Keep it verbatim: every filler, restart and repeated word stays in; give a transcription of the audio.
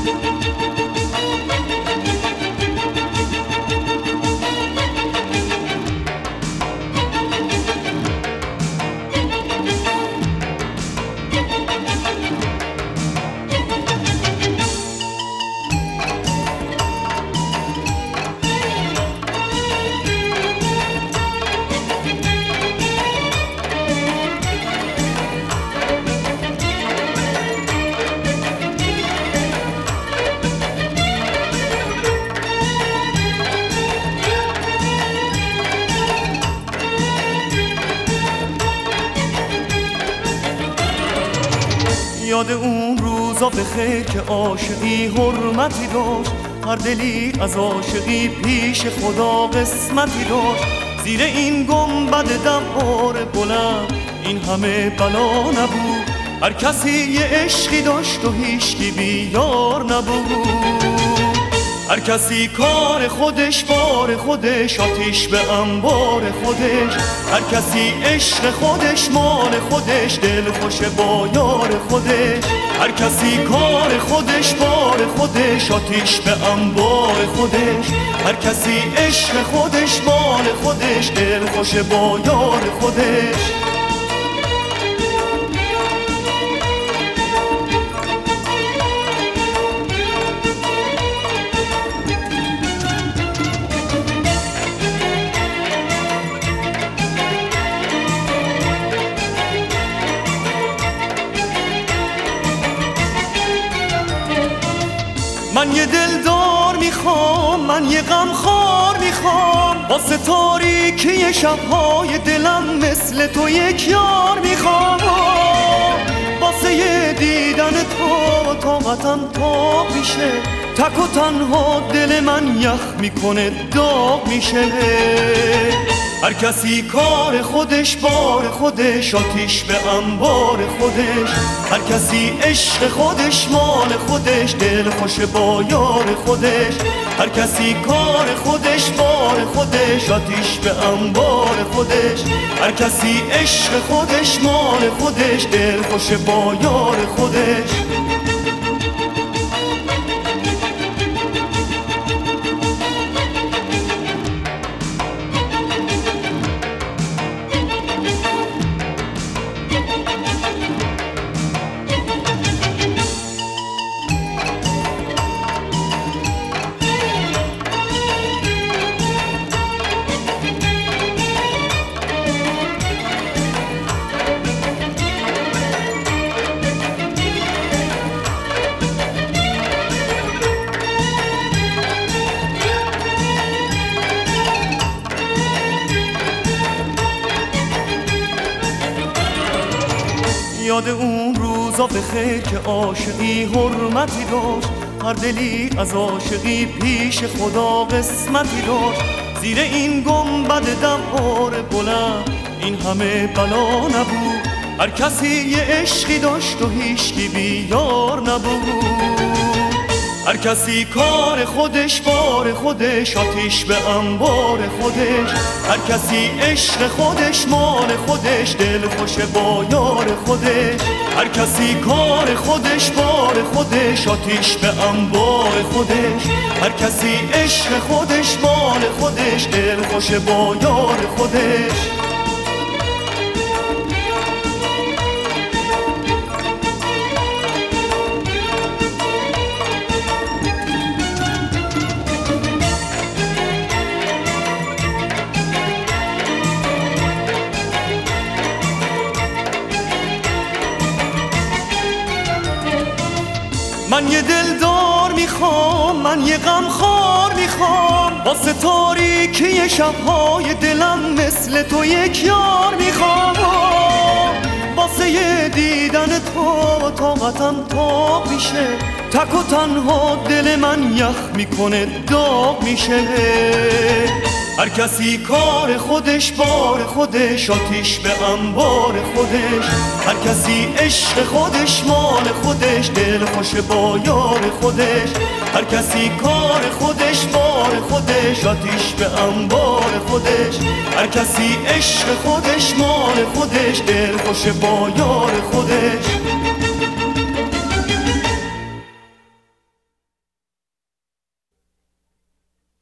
یاد اون روزا بخیر که عاشقی حرمتی داشت، هر دلی از عاشقی پیش خدا قسمتی داشت. زیر این گنبد دوار بلند این همه بلا نبود، هر کسی یه عشقی داشت و هیچکی بیار نبود. هر کسی کار خودش بار خودش، آتیش به انبار خودش. هر کسی عشق خودش مال خودش، دل خوش با یار خودش. هر کسی کار خودش بار خودش، آتیش به انبار خودش. هر کسی عشق خودش مال خودش، دل خوش با یار خودش. من یه دلدار میخوام، من یه غمخوار میخوام، واسه تاریکی شبهای دلم مثل تو یک یار میخوام. واسه یه دیدن تو طاقتم تاق میشه، تک و تنها دل من یخ میکنه داغ میشه. هر کسی کار خودش بار خودش، آتیش به انبار خودش. هر کسی عشق خودش مال خودش، دل خوش با یار خودش. هر کسی کار خودش بار خودش، آتیش به انبار خودش. هر کسی عشق خودش مال خودش، دل خوش با یار خودش. یاد اون روزا بخیر که عاشقی حرمتی داشت، هر دلی از عاشقی پیش خدا قسمتی داشت. زیر این گنبد دوار بلند این همه بلا نبود، هر کسی یه عشقی داشت و هیچکی بیار نبود. هر کسی کار خودش بار خودش، آتیش به انبار خودش. هر کسی عشق خودش مال خودش، دل خوش با یار خودش. هر کسی کار خودش بار خودش، آتیش به انبار خودش. هر کسی عشق خودش مال خودش، دل خوش با یار خودش. من یه دلدار میخوام، من یه غمخوار میخوام، واسه تاریکی شبهای دلم مثل تو یک یار میخوام. واسه یه دیدن تو طاقتم تاق میشه، تک و تنها دل من یخ میکنه داغ میشه. هر کسی کار خودش بار خودش، آتیش به انبار خودش. هر کسی عشق خودش مال خودش، دل خوش با یار خودش. هر کسی کار خودش بار خودش، آتیش به انبار خودش. هر کسی عشق خودش مال خودش، دل خوش با یار خودش.